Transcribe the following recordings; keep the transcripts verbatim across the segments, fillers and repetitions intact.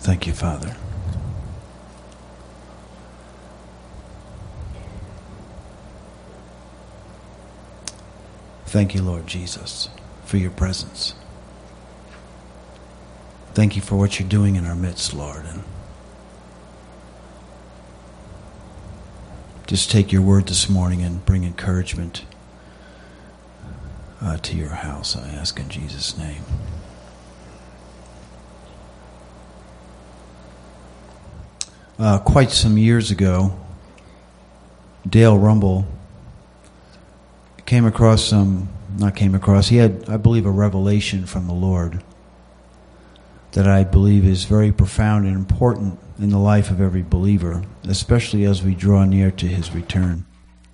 Thank you, Father. Thank you, Lord Jesus, for your presence. Thank you for what you're doing in our midst, Lord. And just take your word this morning and bring encouragement uh, to your house, I ask in Jesus' name. Uh, quite some years ago, Dale Rumble came across some, not came across, he had, I believe, a revelation from the Lord that I believe is very profound and important in the life of every believer, especially as we draw near to his return.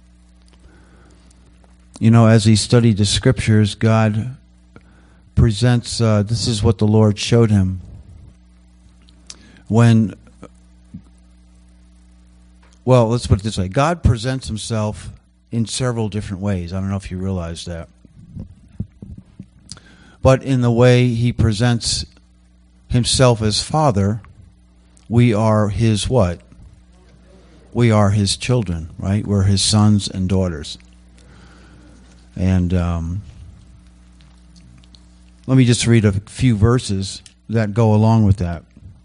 You know, as he studied the scriptures, God presents, uh, this is what the Lord showed him. When, well, let's put it this way. God presents himself in several different ways. I don't know if you realize that. But in the way he presents himself as Father, we are his what? We are his children, right? We're his sons and daughters. And um, let me just read a few verses that go along with that.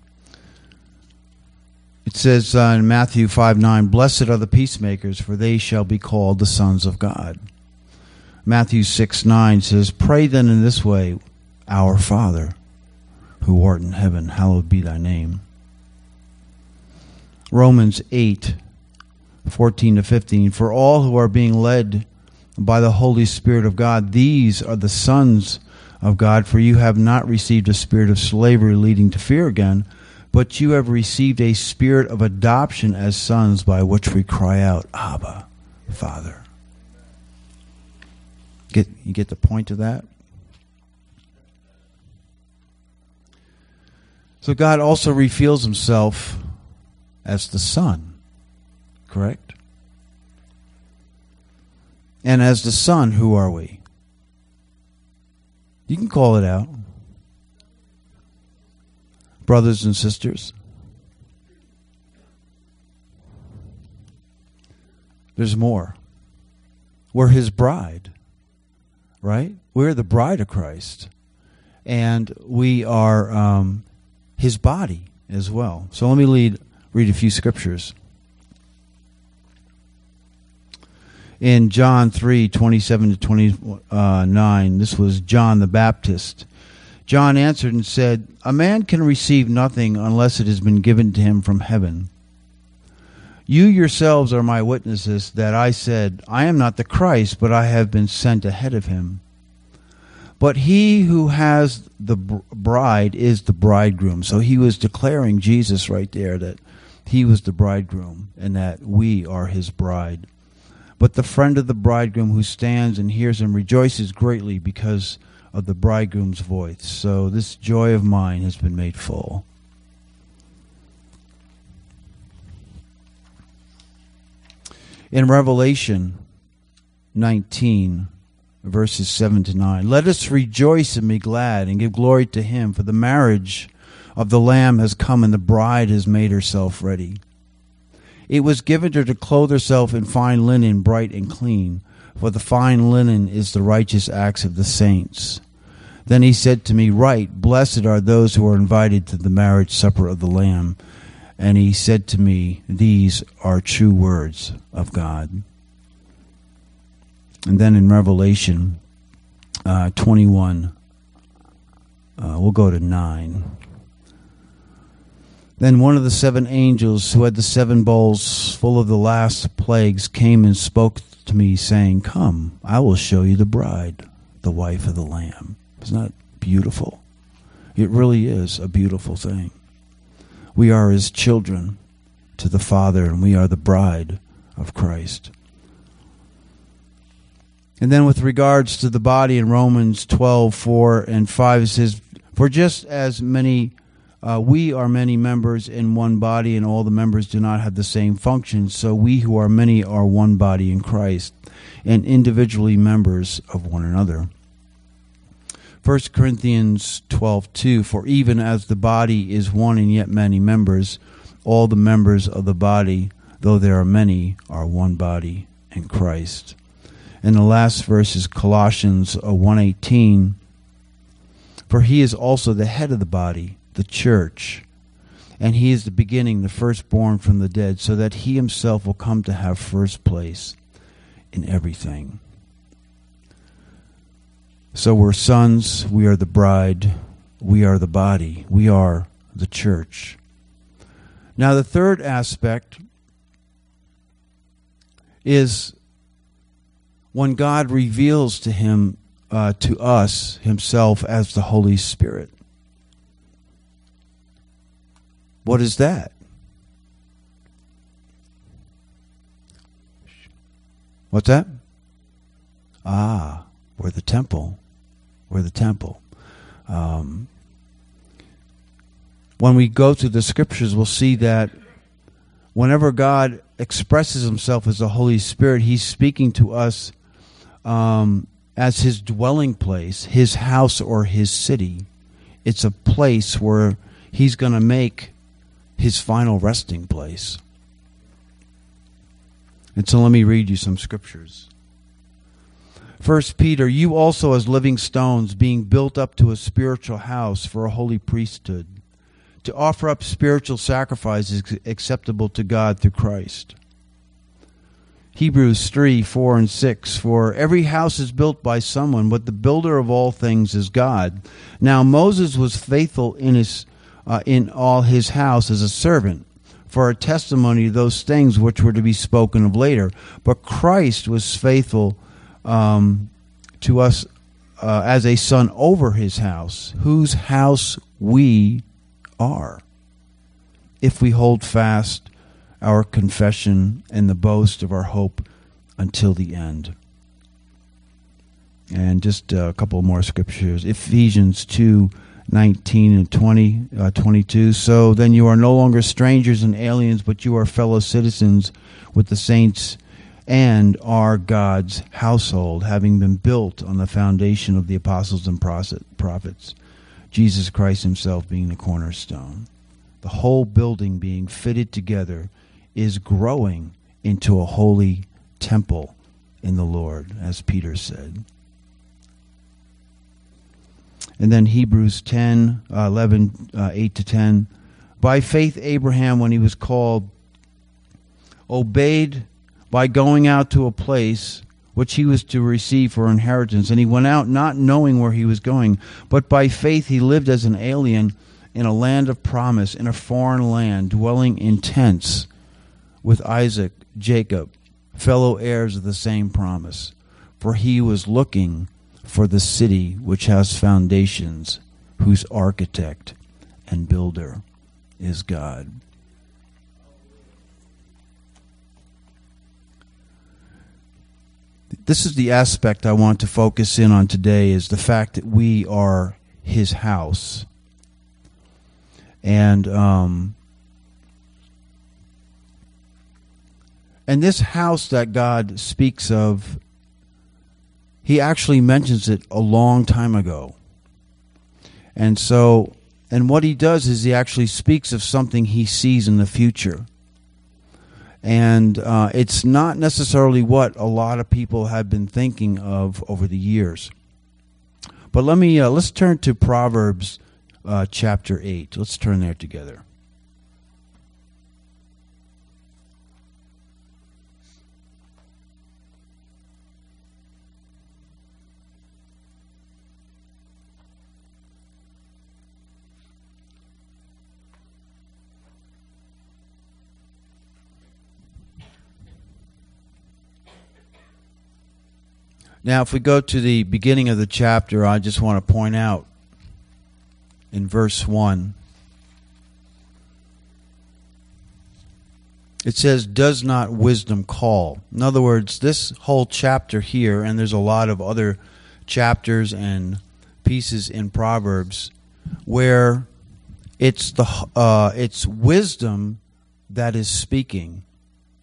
It says uh, in Matthew five nine, "Blessed are the peacemakers, for they shall be called the sons of God." Matthew six nine says, "Pray then in this way, Our Father, who art in heaven, hallowed be thy name." Romans eight fourteen to fifteen, "For all who are being led by the Holy Spirit of God, these are the sons of God. For you have not received a spirit of slavery leading to fear again, but you have received a spirit of adoption as sons, by which we cry out, Abba, Father." Get you get the point of that? So God also reveals himself as the Son, correct? And as the Son, who are we? You can call it out. Brothers and sisters, there's more. We're his bride, right? We're the bride of Christ. And we are um, his body as well. So let me lead, read a few scriptures. In John three twenty-seven to twenty-nine, this was John the Baptist. John answered and said, "A man can receive nothing unless it has been given to him from heaven. You yourselves are my witnesses that I said, I am not the Christ, but I have been sent ahead of him. But he who has the bride is the bridegroom." So he was declaring Jesus right there, that he was the bridegroom and that we are his bride. "But the friend of the bridegroom who stands and hears him rejoices greatly because of the bridegroom's voice. So this joy of mine has been made full." In Revelation nineteen, verses seven to nine, "Let us rejoice and be glad and give glory to him, for the marriage of the Lamb has come and the bride has made herself ready. It was given her to clothe herself in fine linen, bright and clean, for the fine linen is the righteous acts of the saints. Then he said to me, Write, blessed are those who are invited to the marriage supper of the Lamb. And he said to me, These are true words of God." And then in Revelation uh, twenty-one, uh, we'll go to nine. "Then one of the seven angels who had the seven bowls full of the last plagues came and spoke to me, saying, Come, I will show you the bride, the wife of the Lamb." Isn't that beautiful? It really is a beautiful thing. We are his children to the Father, and we are the bride of Christ. And then with regards to the body in Romans twelve, four and five, it says, "For just as many, uh, we are many members in one body, and all the members do not have the same function, so we who are many are one body in Christ, and individually members of one another. First Corinthians twelve two, for even as the body is one and yet many members, all the members of the body, though there are many, are one body in Christ. And the last verse is Colossians one eighteen, for he is also the head of the body, the church, and he is the beginning, the firstborn from the dead, so that he himself will come to have first place in everything. So we're sons, we are the bride, we are the body, we are the church. Now the third aspect is when God reveals to him, uh, to us, himself as the Holy Spirit. What is that? What's that? Ah, we're the temple. We're the temple. Um, when we go through the scriptures, we'll see that whenever God expresses himself as the Holy Spirit, he's speaking to us um, as his dwelling place, his house or his city. It's a place where he's going to make his final resting place. And so let me read you some scriptures. First Peter, you also as living stones, being built up to a spiritual house for a holy priesthood, to offer up spiritual sacrifices acceptable to God through Christ. Hebrews three, four, and six, for every house is built by someone, but the builder of all things is God. Now Moses was faithful in his uh, in all his house as a servant, for a testimony of those things which were to be spoken of later. But Christ was faithful Um, to us uh, as a son over his house, whose house we are, if we hold fast our confession and the boast of our hope until the end. And just a couple more scriptures. Ephesians two, nineteen and twenty, uh, twenty-two. So then you are no longer strangers and aliens, but you are fellow citizens with the saints and are God's household, having been built on the foundation of the apostles and prophets, Jesus Christ himself being the cornerstone. The whole building being fitted together is growing into a holy temple in the Lord, as Peter said. And then Hebrews ten, uh, eleven, uh, eight to ten. By faith Abraham, when he was called, obeyed by going out to a place which he was to receive for inheritance. And he went out not knowing where he was going, but by faith he lived as an alien in a land of promise, in a foreign land, dwelling in tents with Isaac, Jacob, fellow heirs of the same promise. For he was looking for the city which has foundations, whose architect and builder is God. This is the aspect I want to focus in on today, is the fact that we are his house. And um, and this house that God speaks of, he actually mentions it a long time ago. And so, and what he does is he actually speaks of something he sees in the future. And uh, it's not necessarily what a lot of people have been thinking of over the years. But let me uh, let's turn to Proverbs uh, chapter eight. Let's turn there together. Now, if we go to the beginning of the chapter, I just want to point out in verse one, it says, does not wisdom call? In other words, this whole chapter here, and there's a lot of other chapters and pieces in Proverbs where it's the uh, it's wisdom that is speaking,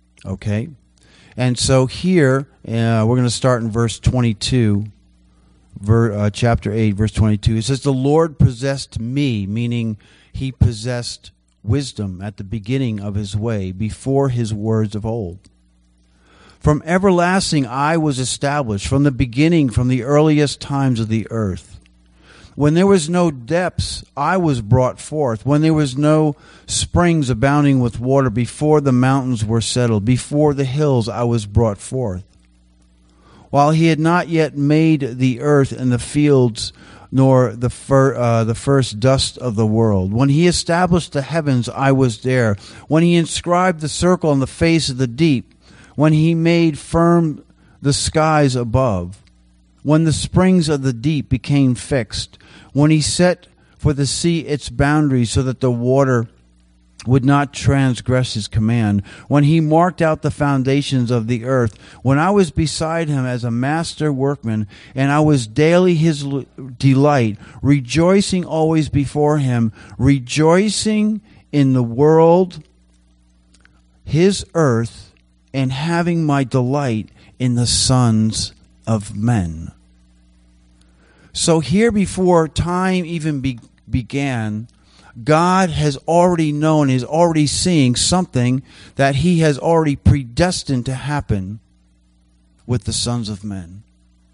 okay? And so here, uh, we're going to start in verse twenty-two ver, uh, chapter eight, verse twenty-two. It says, the Lord possessed me, meaning he possessed wisdom at the beginning of his way, before his words of old. From everlasting I was established, from the beginning, from the earliest times of the earth. When there was no depths, I was brought forth. When there was no springs abounding with water, before the mountains were settled, before the hills I was brought forth. While he had not yet made the earth and the fields, nor the fir, uh, the first dust of the world. When he established the heavens, I was there. When he inscribed the circle on the face of the deep. When he made firm the skies above. When the springs of the deep became fixed. When he set for the sea its boundaries, so that the water would not transgress his command. When he marked out the foundations of the earth. When I was beside him as a master workman, and I was daily his delight, rejoicing always before him, rejoicing in the world, his earth, and having my delight in the sons of men. So here, before time even be- began, God has already known, is already seeing something that he has already predestined to happen with the sons of men.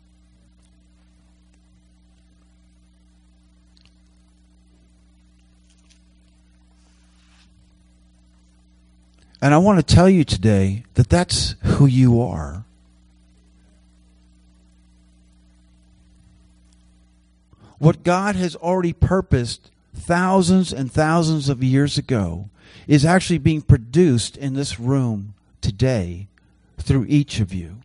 And I want to tell you today that that's who you are. What God has already purposed thousands and thousands of years ago is actually being produced in this room today through each of you.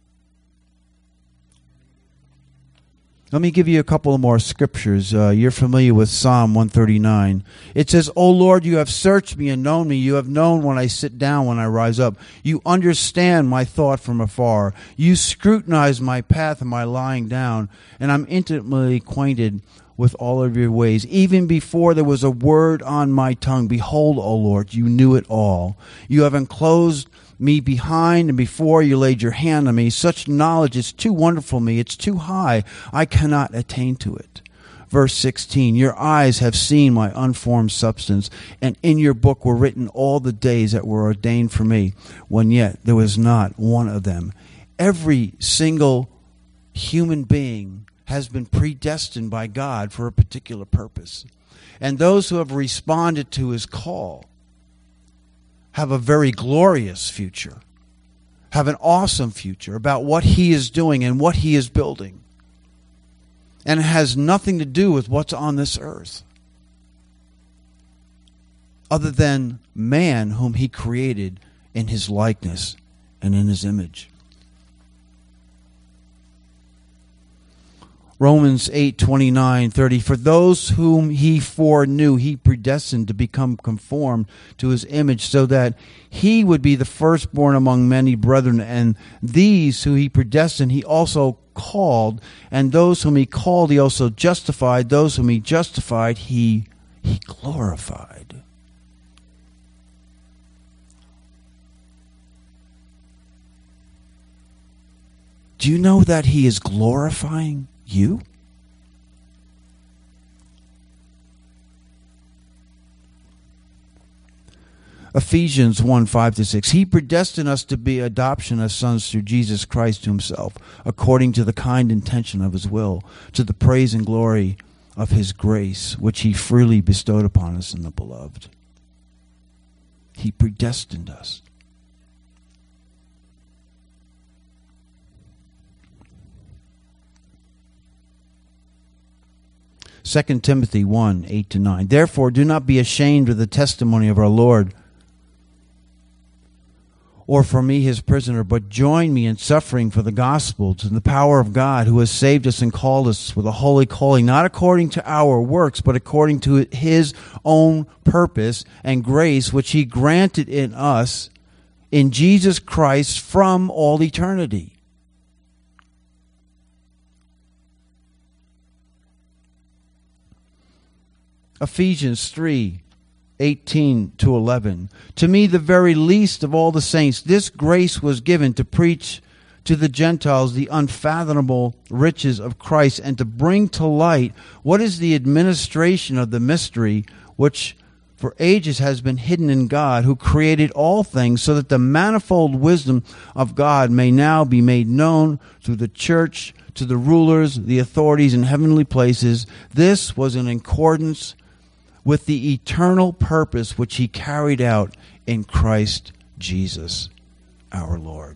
Let me give you a couple of more scriptures. Uh, you're familiar with Psalm one thirty-nine. It says, O Lord, you have searched me and known me. You have known when I sit down, when I rise up. You understand my thought from afar. You scrutinize my path and my lying down, and I'm intimately acquainted with all of your ways. Even before there was a word on my tongue, behold, O Lord, you knew it all. You have enclosed me behind and before you laid your hand on me. Such knowledge is too wonderful for me. It's too high. I cannot attain to it. Verse sixteen, your eyes have seen my unformed substance, and in your book were written all the days that were ordained for me, when yet there was not one of them. Every single human being has been predestined by God for a particular purpose. And those who have responded to his call have a very glorious future, have an awesome future about what he is doing and what he is building. And it has nothing to do with what's on this earth, other than man whom he created in his likeness and in his image. Romans eight, twenty-nine, thirty, for those whom he foreknew, he predestined to become conformed to his image, so that he would be the firstborn among many brethren. And these who he predestined, he also called. And those whom he called, he also justified. Those whom he justified, he, he glorified. Do you know that he is glorifying you? Ephesians one, five to six. He predestined us to be adoption as sons through Jesus Christ to himself, according to the kind intention of his will, to the praise and glory of his grace, which he freely bestowed upon us in the beloved. He predestined us. Second Timothy one, eight to nine. Therefore, do not be ashamed of the testimony of our Lord, or for me his prisoner, but join me in suffering for the gospel, to the power of God, who has saved us and called us with a holy calling, not according to our works, but according to his own purpose and grace, which he granted in us in Jesus Christ from all eternity. Ephesians three, eighteen to eleven. To me, the very least of all the saints, this grace was given to preach to the Gentiles the unfathomable riches of Christ, and to bring to light what is the administration of the mystery which for ages has been hidden in God, who created all things, so that the manifold wisdom of God may now be made known through the church to the rulers, the authorities in heavenly places. This was in accordance with the eternal purpose which he carried out in Christ Jesus our Lord.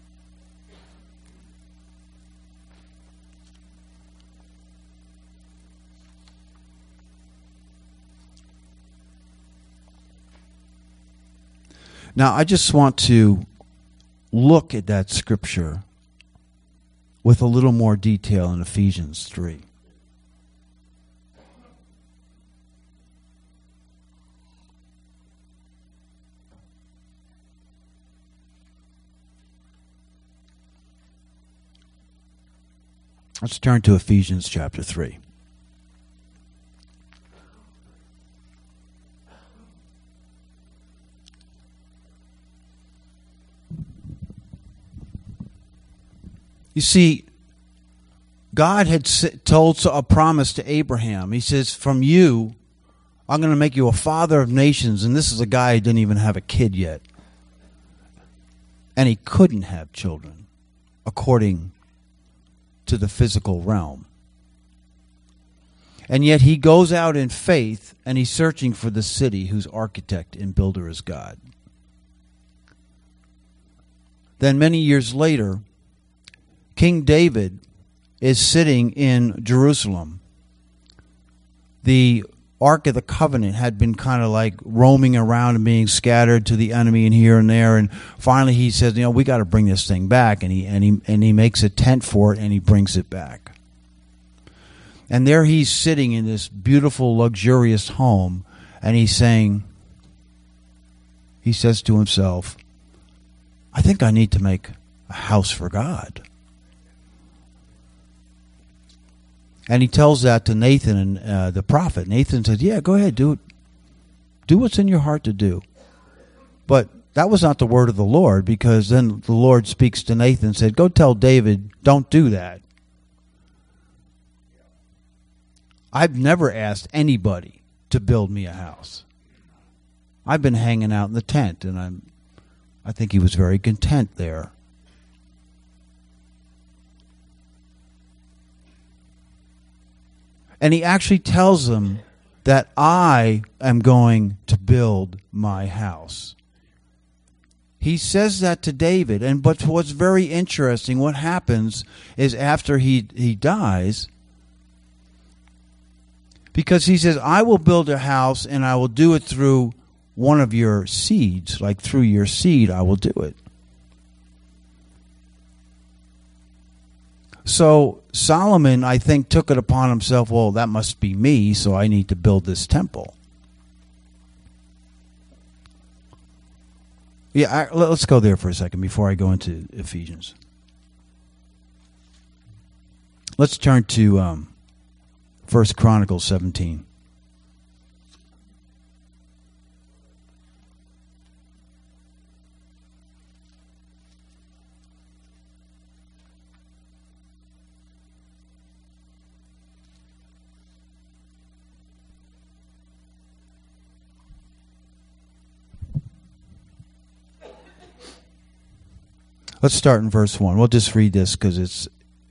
Now, I just want to look at that scripture with a little more detail in Ephesians three. Let's turn to Ephesians chapter three. You see, God had told a promise to Abraham. He says, from you, I'm going to make you a father of nations. And this is a guy who didn't even have a kid yet. And he couldn't have children, according to the physical realm. And yet he goes out in faith, and he's searching for the city whose architect and builder is God. Then many years later, King David is sitting in Jerusalem. The Ark of the Covenant had been kind of like roaming around and being scattered to the enemy and here and there. And finally he says, you know, we got to bring this thing back. And he, and he, and he makes a tent for it, and he brings it back. And there he's sitting in this beautiful, luxurious home, and he's saying, he says to himself, I think I need to make a house for God. And he tells that to Nathan, and uh, the prophet. Nathan says, yeah, go ahead, do it. Do what's in your heart to do. But that was not the word of the Lord, because then the Lord speaks to Nathan and said, go tell David, don't do that. I've never asked anybody to build me a house. I've been hanging out in the tent, and I'm, I think he was very content there. And he actually tells them that I am going to build my house. He says that to David. And but what's very interesting, what happens is after he, he dies, because he says, I will build a house, and I will do it through one of your seeds. Like through your seed, I will do it. So Solomon, I think, took it upon himself, well, that must be me, so I need to build this temple. Yeah, I, let's go there for a second before I go into Ephesians. Let's turn to um, First Chronicles seventeen. Let's start in verse one. We'll just read this because it's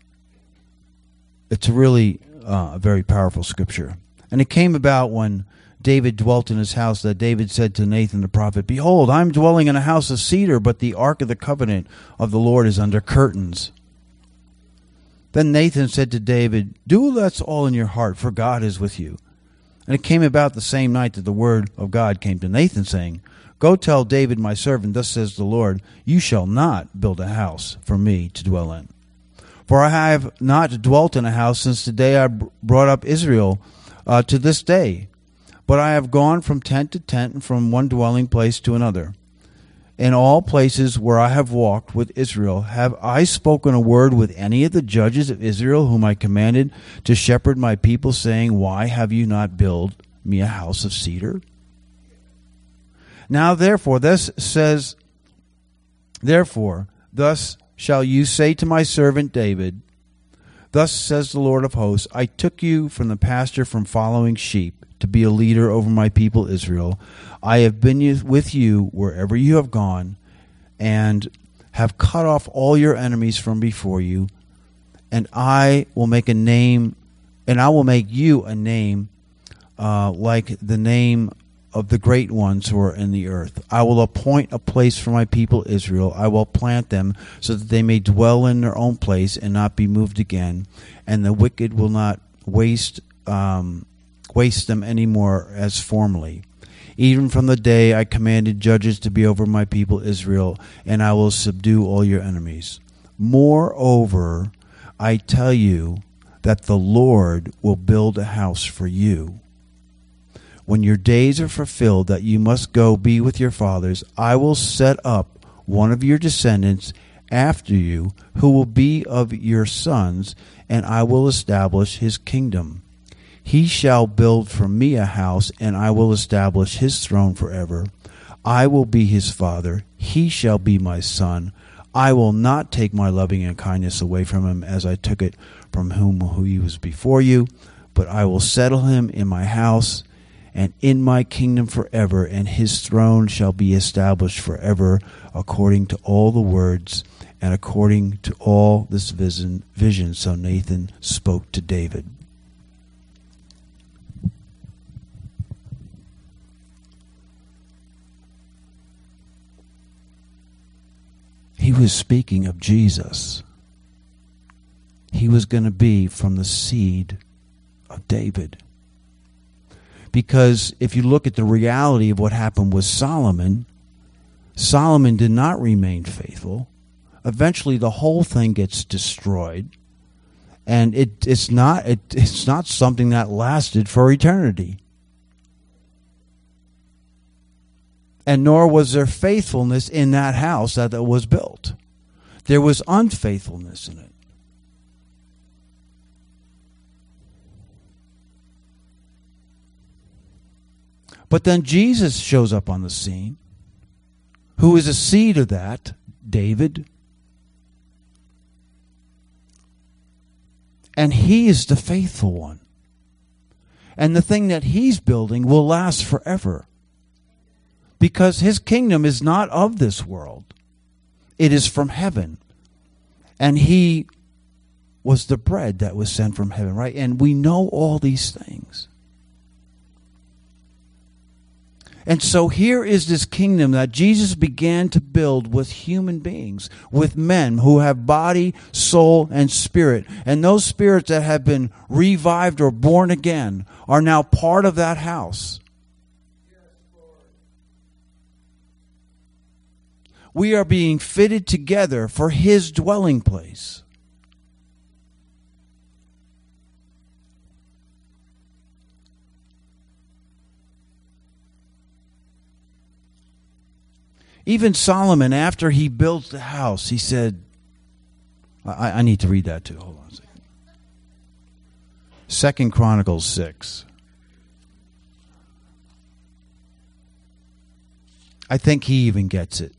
it's really uh, a very powerful scripture. And it came about when David dwelt in his house that David said to Nathan the prophet, behold, I am dwelling in a house of cedar, but the ark of the covenant of the Lord is under curtains. Then Nathan said to David, do that's all in your heart, for God is with you. And it came about the same night that the word of God came to Nathan, saying, go tell David my servant, thus says the Lord, you shall not build a house for me to dwell in. For I have not dwelt in a house since the day I brought up Israel uh, to this day. But I have gone from tent to tent and from one dwelling place to another. In all places where I have walked with Israel, have I spoken a word with any of the judges of Israel whom I commanded to shepherd my people, saying, why have you not built me a house of cedar? Now therefore, this says, therefore, thus shall you say to my servant David, thus says the Lord of hosts, I took you from the pasture from following sheep to be a leader over my people Israel. I have been with you wherever you have gone, and have cut off all your enemies from before you, and I will make a name, and I will make you a name uh, like the name of the great ones who are in the earth. I will appoint a place for my people Israel. I will plant them so that they may dwell in their own place and not be moved again, and the wicked will not waste um, waste them any more as formerly. Even from the day I commanded judges to be over my people Israel, and I will subdue all your enemies. Moreover, I tell you that the Lord will build a house for you. When your days are fulfilled that you must go be with your fathers, I will set up one of your descendants after you, who will be of your sons, and I will establish his kingdom. He shall build for me a house, and I will establish his throne forever. I will be his father, he shall be my son. I will not take my loving and kindness away from him as I took it from whom who he was before you, but I will settle him in my house and in my kingdom forever, and his throne shall be established forever, according to all the words and according to all this vision. vision. So Nathan spoke to David. He was speaking of Jesus. He was going to be from the seed of David. Because if you look at the reality of what happened with Solomon, Solomon did not remain faithful. Eventually the whole thing gets destroyed. And it, it's not it, it's not something that lasted for eternity. And nor was there faithfulness in that house that was built. There was unfaithfulness in it. But then Jesus shows up on the scene, who is a seed of that, David. And he is the faithful one. And the thing that he's building will last forever. Because his kingdom is not of this world. It is from heaven. And he was the bread that was sent from heaven, right? And we know all these things. And so here is this kingdom that Jesus began to build with human beings, with men who have body, soul, and spirit. And those spirits that have been revived or born again are now part of that house. We are being fitted together for his dwelling place. Even Solomon, after he built the house, he said, I, I need to read that too. Hold on a second. Second Chronicles six. I think he even gets it.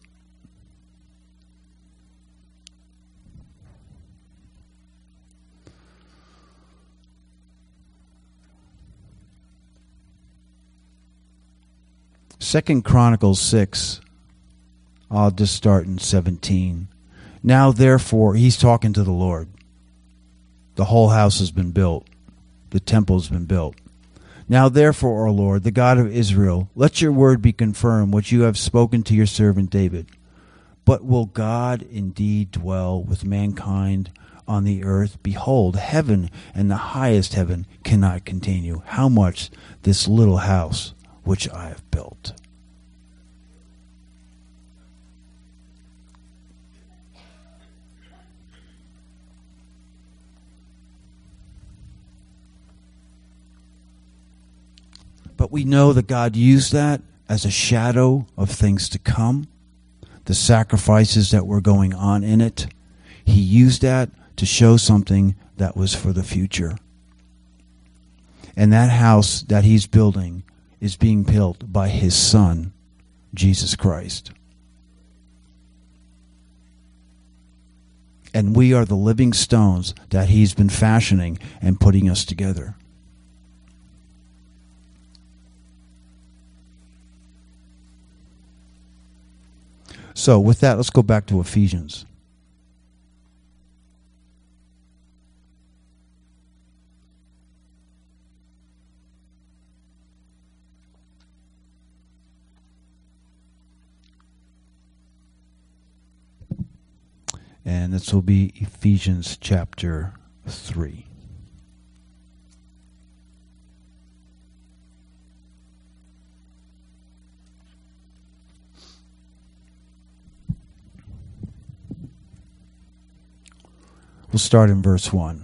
Second Chronicles six. I'll just start in seventeen. Now therefore, he's talking to the Lord. The whole house has been built. The temple has been built. Now therefore, O Lord, the God of Israel, let your word be confirmed, which you have spoken to your servant David. But will God indeed dwell with mankind on the earth? Behold, heaven and the highest heaven cannot contain you. How much this little house which I have built? But we know that God used that as a shadow of things to come, the sacrifices that were going on in it. He used that to show something that was for the future. And that house that he's building is being built by his Son, Jesus Christ. And we are the living stones that he's been fashioning and putting us together. So with that, let's go back to Ephesians. And this will be Ephesians chapter three. We'll start in verse one.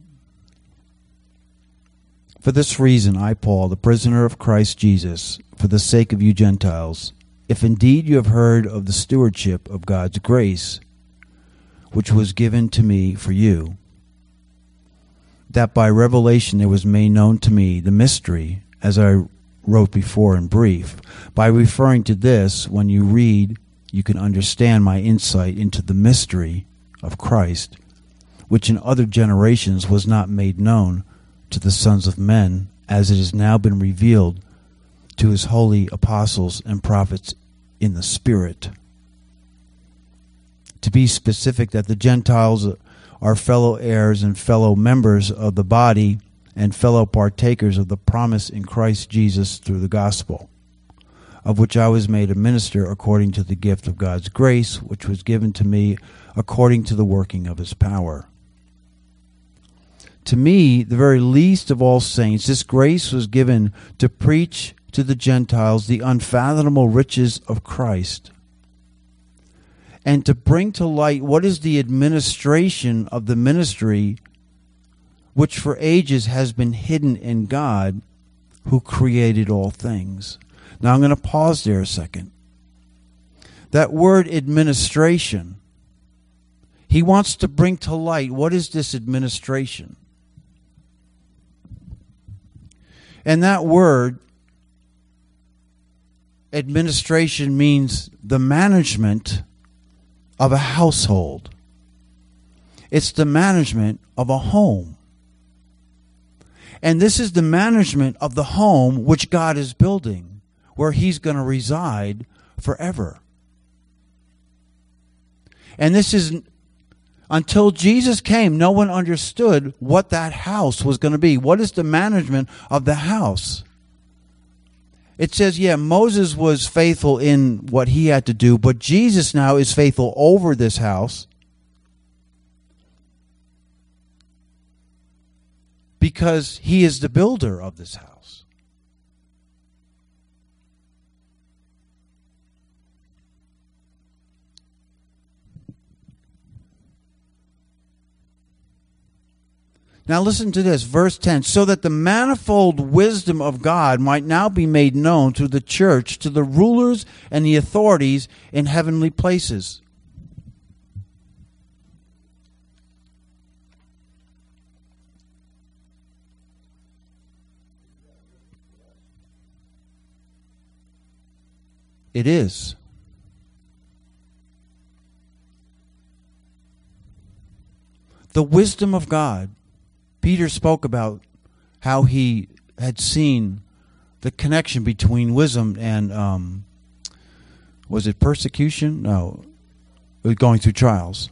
For this reason, I, Paul, the prisoner of Christ Jesus, for the sake of you Gentiles, if indeed you have heard of the stewardship of God's grace, which was given to me for you, that by revelation there was made known to me the mystery, as I wrote before in brief. By referring to this, when you read, you can understand my insight into the mystery of Christ, which in other generations was not made known to the sons of men, as it has now been revealed to his holy apostles and prophets in the Spirit. To be specific, that the Gentiles are fellow heirs and fellow members of the body and fellow partakers of the promise in Christ Jesus through the gospel, of which I was made a minister according to the gift of God's grace, which was given to me according to the working of his power. To me, the very least of all saints, this grace was given to preach to the Gentiles the unfathomable riches of Christ, and to bring to light what is the administration of the ministry which for ages has been hidden in God, who created all things. Now I'm going to pause there a second. That word administration, he wants to bring to light what is this administration. And that word, administration, means the management of a household. It's the management of a home. And this is the management of the home which God is building, where he's going to reside forever. And this is, until Jesus came, no one understood what that house was going to be. What is the management of the house? It says, yeah, Moses was faithful in what he had to do, but Jesus now is faithful over this house because he is the builder of this house. Now listen to this, verse ten. So that the manifold wisdom of God might now be made known through the church to the rulers and the authorities in heavenly places. It is. The wisdom of God. Peter spoke about how he had seen the connection between wisdom and, um, was it persecution? No, it was going through trials.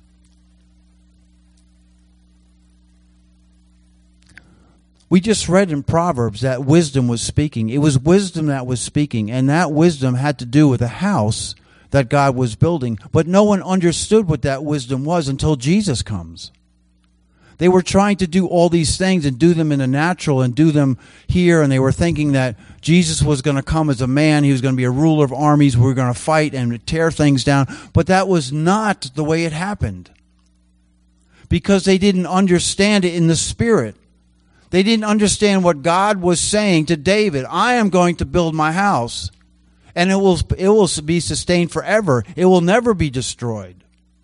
We just read in Proverbs that wisdom was speaking. It was wisdom that was speaking, and that wisdom had to do with a house that God was building. But no one understood what that wisdom was until Jesus comes. They were trying to do all these things and do them in the natural and do them here, and they were thinking that Jesus was going to come as a man. He was going to be a ruler of armies. We were going to fight and tear things down. But that was not the way it happened, because they didn't understand it in the Spirit. They didn't understand what God was saying to David. I am going to build my house, and it will, it will be sustained forever. It will never be destroyed.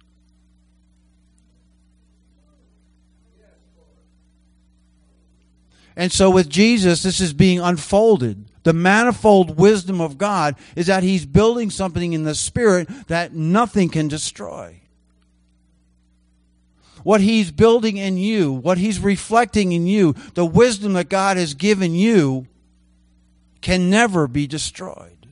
And so with Jesus, this is being unfolded. The manifold wisdom of God is that he's building something in the Spirit that nothing can destroy. what He's building in you, what He's reflecting in you, the wisdom that God has given you can never be destroyed.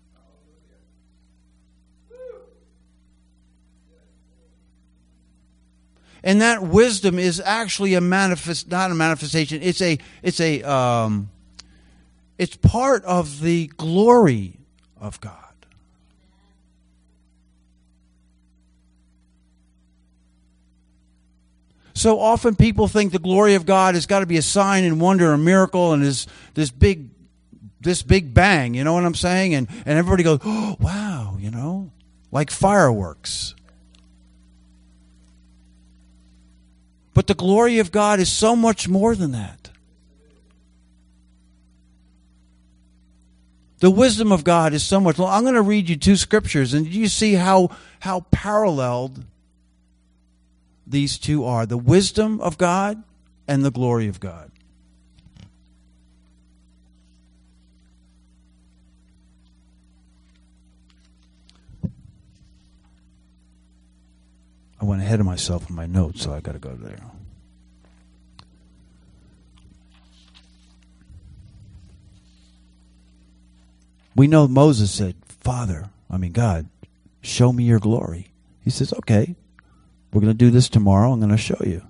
And that wisdom is actually a manifest, not a manifestation. It's a, it's a, um, it's part of the glory of God. So often people think the glory of God has got to be a sign and wonder, a miracle, and is this big, this big bang. You know what I'm saying? And and everybody goes, oh, wow, you know, like fireworks. But the glory of God is so much more than that. The wisdom of God is so much. Well, I'm going to read you two scriptures, and you see how how paralleled these two are: the wisdom of God and the glory of God. I went ahead of myself in my notes, so I got to go there. We know Moses said, Father, I mean God, show me your glory. He says, okay, we're going to do this tomorrow. I'm going to show you.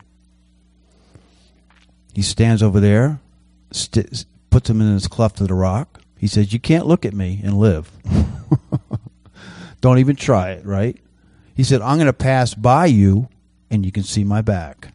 He stands over there, st- puts him in his cleft of the rock. He says, you can't look at me and live. Don't even try it, right? He said, I'm going to pass by you and you can see my back.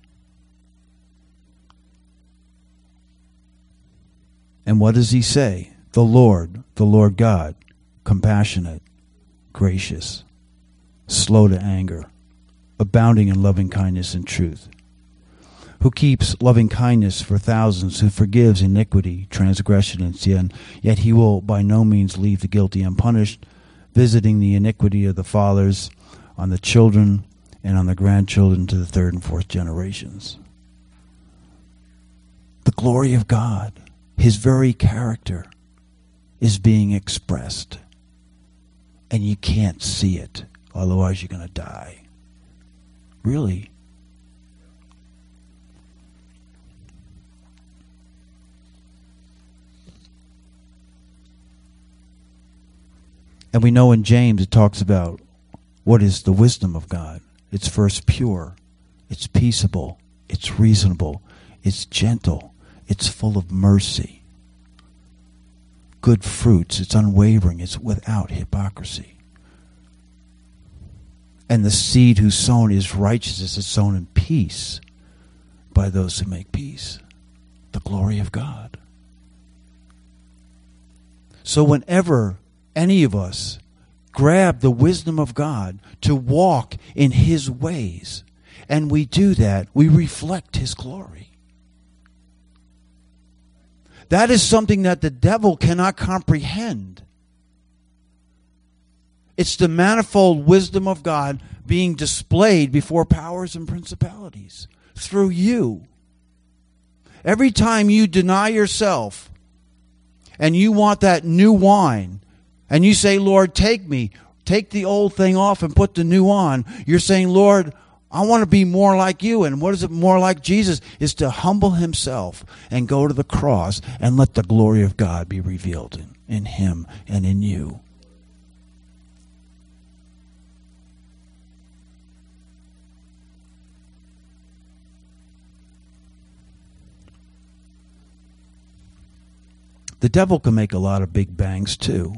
And what does he say? The Lord, the Lord God, compassionate, gracious, slow to anger, abounding in loving kindness and truth, who keeps loving kindness for thousands, who forgives iniquity, transgression, and sin, yet he will by no means leave the guilty unpunished, visiting the iniquity of the fathers on the children and on the grandchildren to the third and fourth generations. The glory of God, His very character, is being expressed. And you can't see it, otherwise you're going to die. Really. And we know in James it talks about what is the wisdom of God. It's first pure, it's peaceable, it's reasonable, it's gentle, it's full of mercy. Good fruits, it's unwavering, it's without hypocrisy. And the seed who's sown is righteousness, is sown in peace by those who make peace. The glory of God. So whenever any of us grab the wisdom of God to walk in His ways, and we do that, we reflect His glory. That is something that the devil cannot comprehend. It's the manifold wisdom of God being displayed before powers and principalities through you. Every time you deny yourself and you want that new wine, and you say, Lord, take me, take the old thing off and put the new on, you're saying, Lord, I want to be more like you. And what is it more like Jesus? Is to humble himself and go to the cross and let the glory of God be revealed in, in him and in you. The devil can make a lot of big bangs too.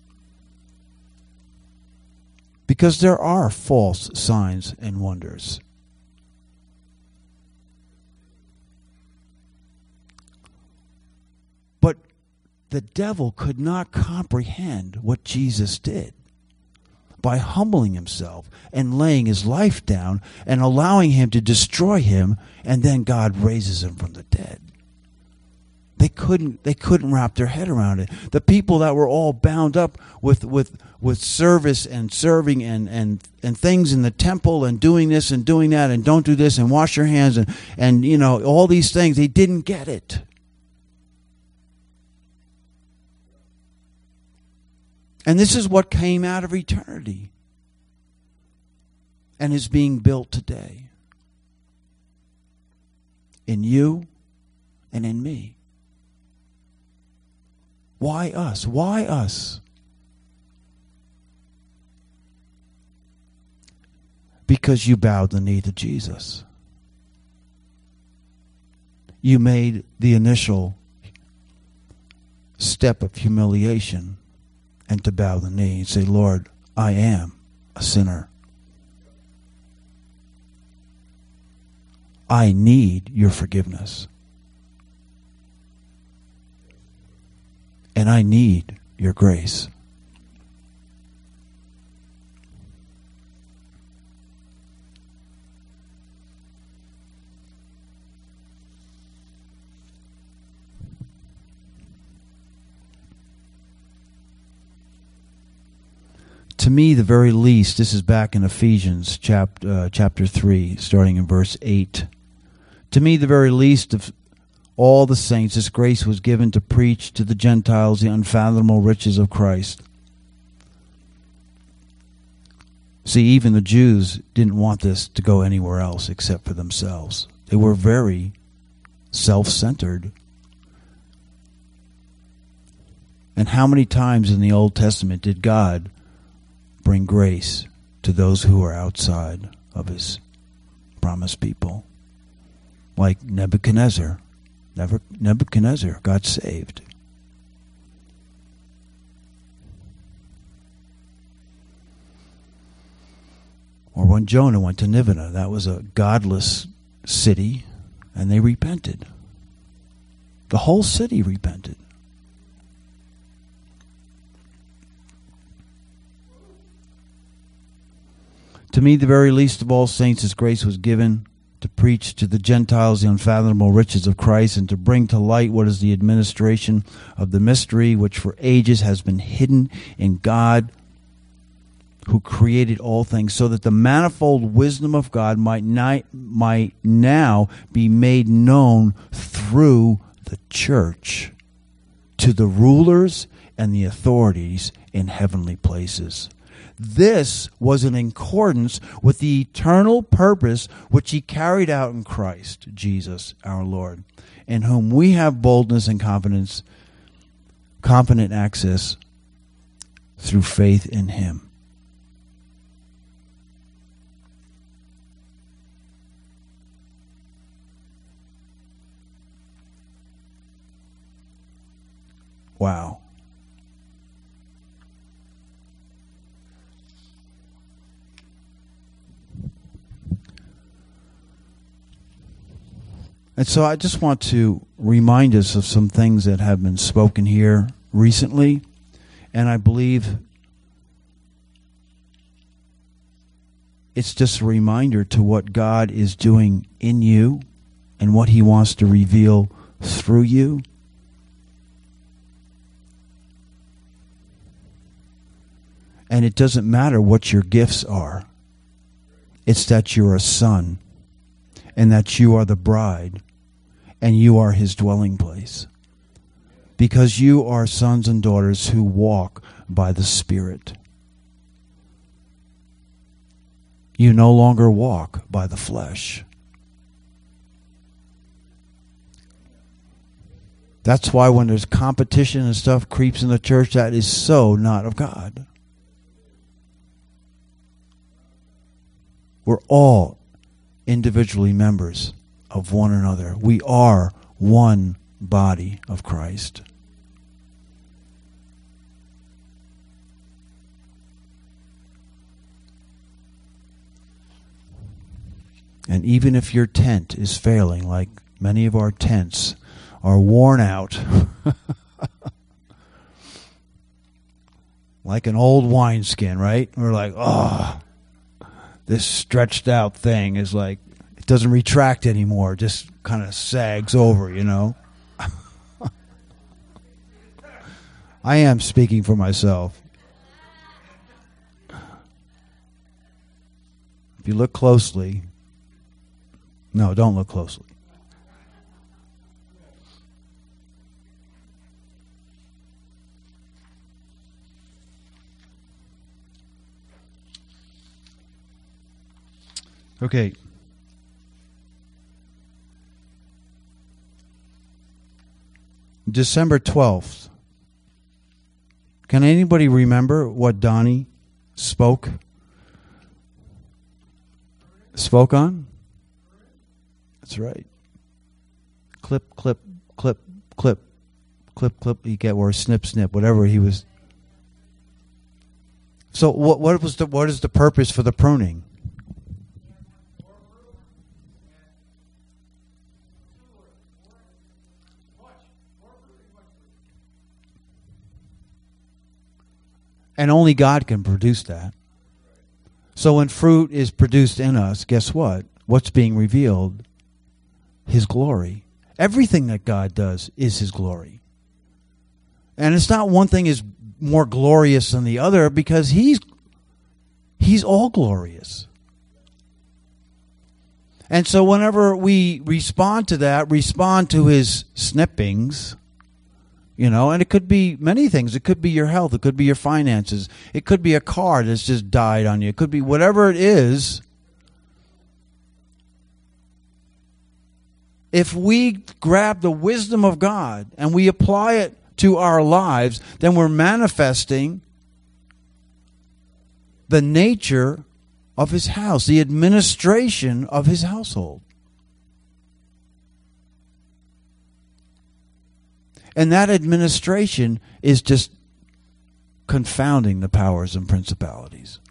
Because there are false signs and wonders. But the devil could not comprehend what Jesus did by humbling himself and laying his life down and allowing him to destroy him, and then God raises him from the dead. They couldn't they couldn't wrap their head around it. The people that were all bound up with with, with service and serving and, and, and things in the temple and doing this and doing that and don't do this and wash your hands and, and you know, all these things, they didn't get it. And this is what came out of eternity and is being built today. in you and in me. Why us? Why us? Because you bowed the knee to Jesus. You made the initial step of humiliation and to bow the knee and say, Lord, I am a sinner. I need your forgiveness. And I need your grace. To me, the very least, this is back in Ephesians chap, uh, chapter three, starting in verse eight. To me, the very least of all the saints, this grace was given to preach to the Gentiles the unfathomable riches of Christ. See, even the Jews didn't want this to go anywhere else except for themselves. They were very self-centered. And how many times in the Old Testament did God bring grace to those who are outside of his promised people? Like Nebuchadnezzar. Nebuchadnezzar got saved. Or when Jonah went to Nineveh, that was a godless city, and they repented. The whole city repented. To me, the very least of all saints, his grace was given to preach to the Gentiles the unfathomable riches of Christ, and to bring to light what is the administration of the mystery which for ages has been hidden in God who created all things, so that the manifold wisdom of God might, not, might now be made known through the church to the rulers and the authorities in heavenly places. This was in accordance with the eternal purpose which he carried out in Christ Jesus our Lord, in whom we have boldness and confidence, confident access through faith in him. Wow. And so I just want to remind us of some things that have been spoken here recently. And I believe it's just a reminder to what God is doing in you and what he wants to reveal through you. And it doesn't matter what your gifts are. It's that you're a son and that you are the bride and you are his dwelling place. Because you are sons and daughters who walk by the Spirit. You no longer walk by the flesh. That's why when there's competition and stuff creeps in the church, that is so not of God. We're all individually members of one another. We are one body of Christ. And even if your tent is failing, like many of our tents are worn out, like an old wineskin, right? We're like, oh, this stretched out thing is like, it doesn't retract anymore, just kind of sags over, you know. I am speaking for myself. If you look closely, no, don't look closely. Okay. December twelfth. Can anybody remember what Donnie spoke? Spoke on? That's right. Clip, clip, clip, clip, clip, clip. You get where snip, snip, whatever he was. So what? What was the? What is the purpose for the pruning? And only God can produce that. So when fruit is produced in us, guess what? What's being revealed? His glory. Everything that God does is His glory. And it's not one thing is more glorious than the other, because He's He's all glorious. And so whenever we respond to that, respond to His snippings, you know, and it could be many things. It could be your health. It could be your finances. It could be a car that's just died on you. It could be whatever it is. If we grab the wisdom of God and we apply it to our lives, then we're manifesting the nature of His house, the administration of His household. And that administration is just confounding the powers and principalities.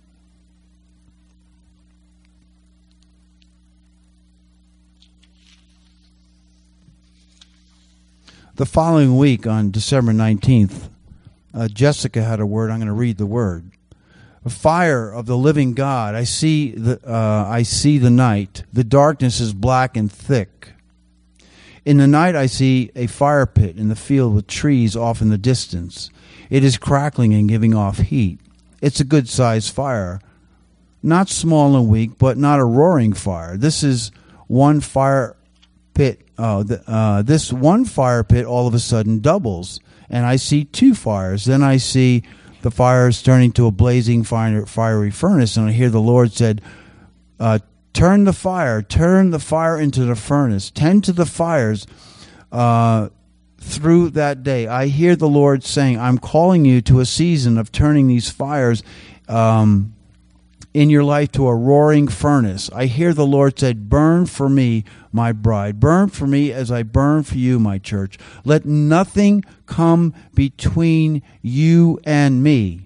The following week, on December nineteenth, uh, Jessica had a word. I'm going to read the word. A fire of the living God. I see the uh, I see the night. The darkness is black and thick. In the night I see a fire pit in the field with trees off in the distance. It is crackling and giving off heat. It's a good-sized fire. Not small and weak, but not a roaring fire. This is one fire pit. Uh, the, uh, this one fire pit all of a sudden doubles, and I see two fires. Then I see the fires turning to a blazing fire, fiery furnace, and I hear the Lord said, uh, Turn the fire, turn the fire into the furnace. Tend to the fires uh, through that day. I hear the Lord saying, I'm calling you to a season of turning these fires um, in your life to a roaring furnace. I hear the Lord said, burn for me, my bride. Burn for me as I burn for you, my church. Let nothing come between you and me.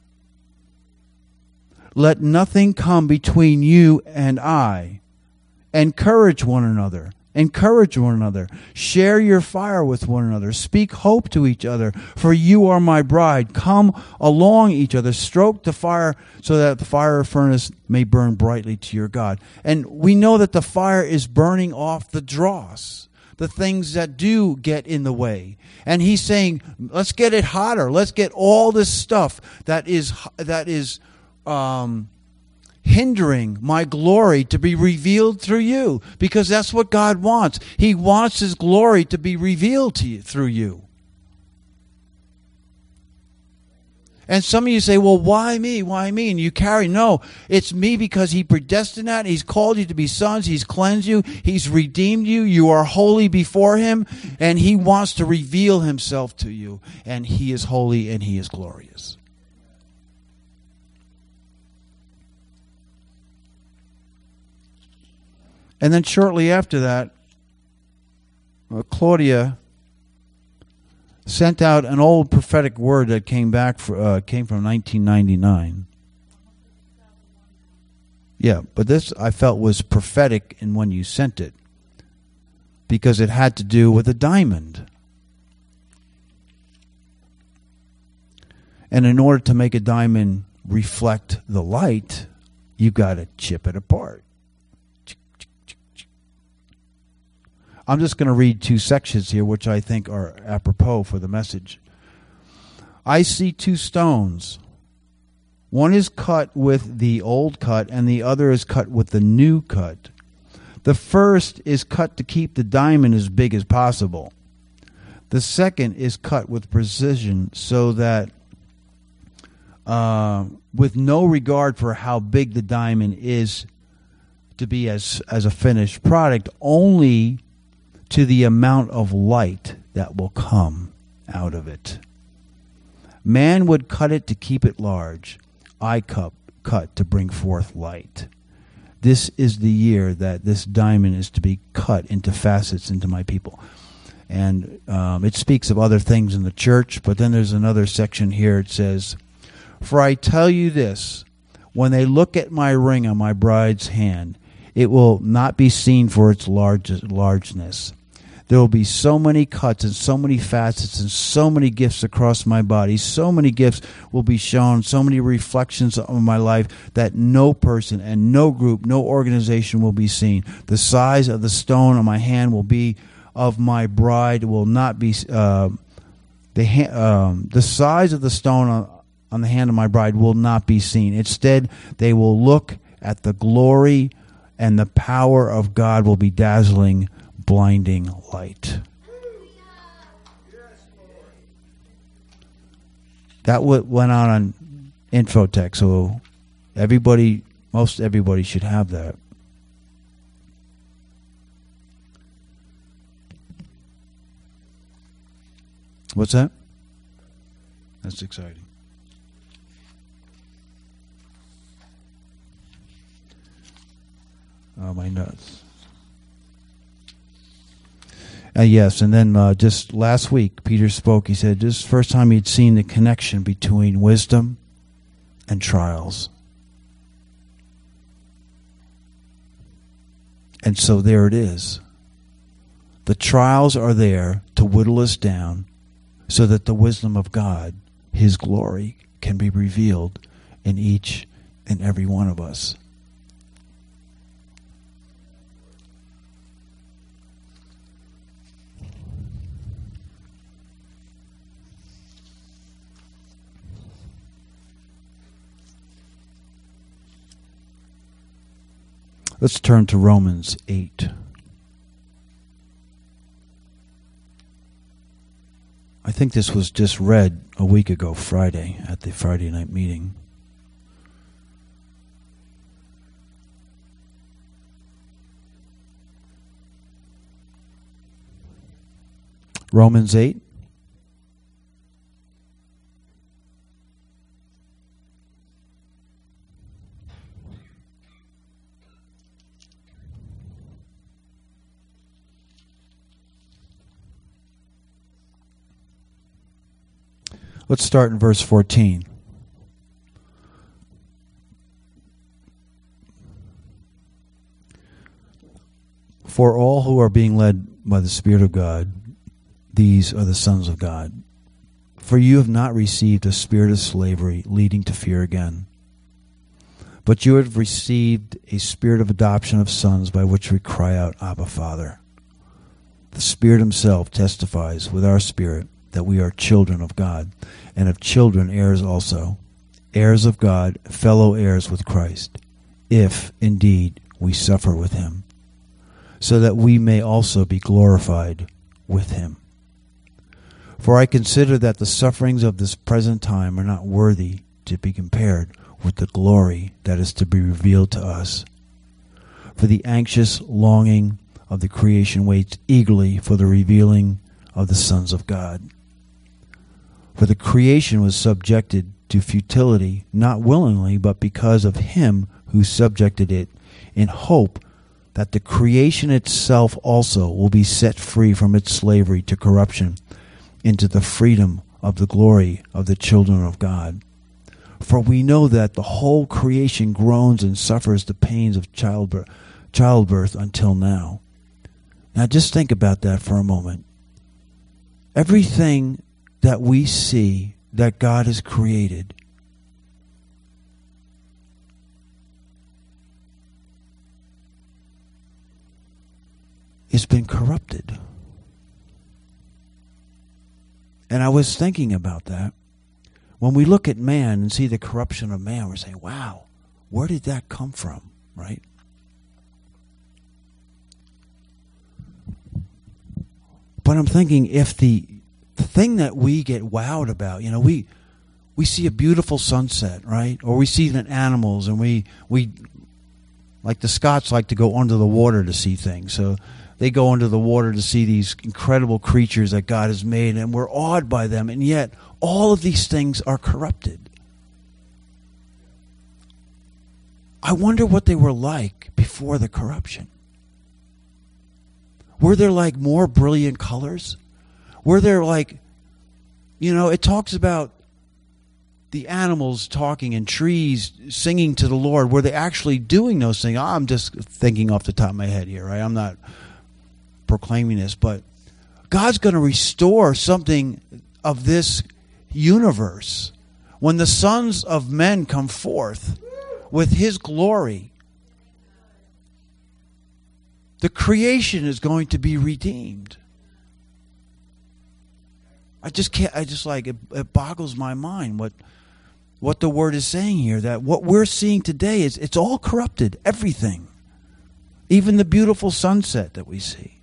Let nothing come between you and I. Encourage one another. Encourage one another. Share your fire with one another. Speak hope to each other, for you are my bride. Come along each other. Stroke the fire so that the fire furnace may burn brightly to your God. And we know that the fire is burning off the dross, the things that do get in the way. And He's saying, let's get it hotter. Let's get all this stuff that is that is Um, hindering my glory to be revealed through you, because that's what God wants. He wants His glory to be revealed to you through you. And some of you say, well, why me? Why me? And you carry, no, it's me because He predestined that. He's called you to be sons. He's cleansed you. He's redeemed you. You are holy before Him, and He wants to reveal Himself to you. And He is holy and He is glorious. And then shortly after that, uh, Claudia sent out an old prophetic word that came back for, uh, came from nineteen ninety-nine. Yeah, but this I felt was prophetic in when you sent it, because it had to do with a diamond. And in order to make a diamond reflect the light, you got to chip it apart. I'm just going to read two sections here, which I think are apropos for the message. I see two stones. One is cut with the old cut, and the other is cut with the new cut. The first is cut to keep the diamond as big as possible. The second is cut with precision so that uh, with no regard for how big the diamond is to be as, as a finished product, only to the amount of light that will come out of it. Man would cut it to keep it large. I cut, cut to bring forth light. This is the year that this diamond is to be cut into facets into my people. And um, it speaks of other things in the church, but then there's another section here. It says, "For I tell you this, when they look at my ring on my bride's hand, it will not be seen for its large, largeness. There will be so many cuts and so many facets and so many gifts across my body. So many gifts will be shown, so many reflections of my life that no person and no group, no organization will be seen. The size of the stone on my hand will be of my bride will not be uh, the ha- um, the size of the stone on, on the hand of my bride will not be seen. Instead, they will look at the glory and the power of God will be dazzling, blinding light." That went out on Infotech, so everybody, most everybody should have that. What's that? That's exciting. Oh, my nuts. Uh, yes, and then uh, just last week, Peter spoke. He said this is the first time he'd seen the connection between wisdom and trials. And so there it is. The trials are there to whittle us down so that the wisdom of God, His glory, can be revealed in each and every one of us. Let's turn to Romans eight. I think this was just read a week ago, Friday, at the Friday night meeting. Romans eight. Let's start in verse fourteen. For all who are being led by the Spirit of God, these are the sons of God. For you have not received a spirit of slavery leading to fear again, but you have received a spirit of adoption of sons by which we cry out, Abba, Father. The Spirit Himself testifies with our spirit that we are children of God, and of children heirs also, heirs of God, fellow heirs with Christ, if indeed we suffer with Him, so that we may also be glorified with Him. For I consider that the sufferings of this present time are not worthy to be compared with the glory that is to be revealed to us. For the anxious longing of the creation waits eagerly for the revealing of the sons of God. For the creation was subjected to futility, not willingly, but because of Him who subjected it, in hope that the creation itself also will be set free from its slavery to corruption into the freedom of the glory of the children of God. For we know that the whole creation groans and suffers the pains of childbirth, childbirth until now. Now just think about that for a moment. Everything that we see that God has created has been corrupted. And I was thinking about that. When we look at man and see the corruption of man, we're saying, wow, where did that come from, right? But I'm thinking if the The thing that we get wowed about, you know, we we see a beautiful sunset, right? Or we see the animals, and we we like the Scots like to go under the water to see things. So they go into the water to see these incredible creatures that God has made, and we're awed by them, and yet all of these things are corrupted. I wonder what they were like before the corruption. Were there like more brilliant colors? Were there like, you know, it talks about the animals talking and trees singing to the Lord. Were they actually doing those things? I'm just thinking off the top of my head here, right? I'm not proclaiming this, but God's going to restore something of this universe when the sons of men come forth with His glory. The creation is going to be redeemed. I just can't, I just like, it, it boggles my mind what what the Word is saying here, that what we're seeing today is, it's all corrupted, everything. Even the beautiful sunset that we see.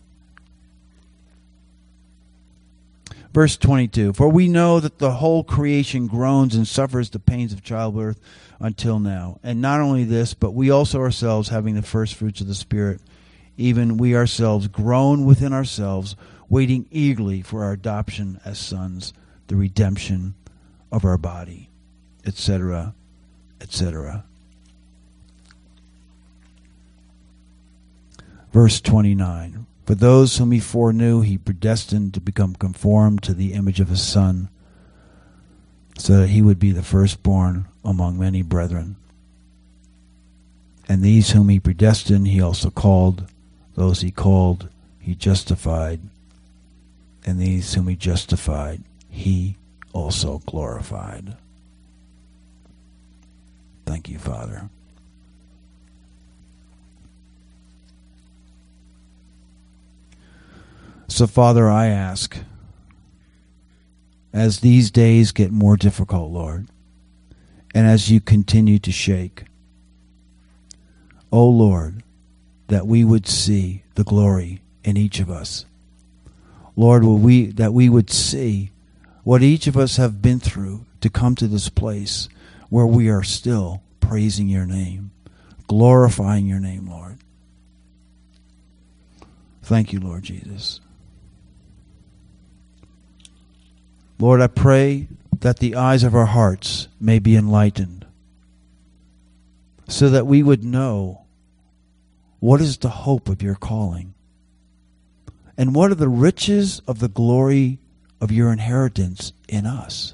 Verse twenty-two, for we know that the whole creation groans and suffers the pains of childbirth until now. And not only this, but we also ourselves, having the first fruits of the Spirit, even we ourselves groan within ourselves, waiting eagerly for our adoption as sons, the redemption of our body, et cetera, et cetera. Verse twenty-nine, for those whom He foreknew, He predestined to become conformed to the image of His Son, so that He would be the firstborn among many brethren. And these whom He predestined, He also called. Those He called, He justified. And these whom He justified, He also glorified. Thank you, Father. So, Father, I ask, as these days get more difficult, Lord, and as you continue to shake, oh Lord, that we would see the glory in each of us. Lord, will we that we would see what each of us have been through to come to this place where we are still praising your name, glorifying your name, Lord. Thank you, Lord Jesus. Lord, I pray that the eyes of our hearts may be enlightened so that we would know what is the hope of your calling and what are the riches of the glory of your inheritance in us.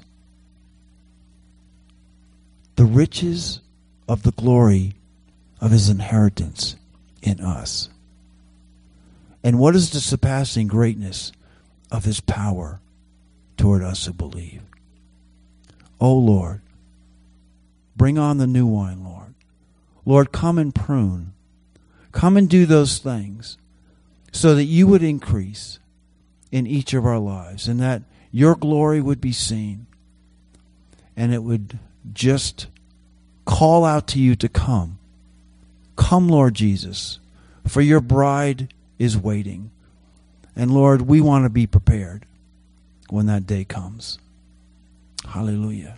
The riches of the glory of his inheritance in us. And what is the surpassing greatness of his power toward us who believe? O Lord, bring on the new wine, Lord. Lord, come and prune. Come and do those things so that you would increase in each of our lives and that your glory would be seen and it would just call out to you to come. Come, Lord Jesus, for your bride is waiting. And Lord, we want to be prepared when that day comes. Hallelujah.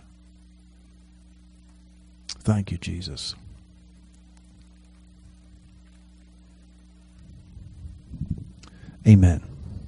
Thank you, Jesus. Amen.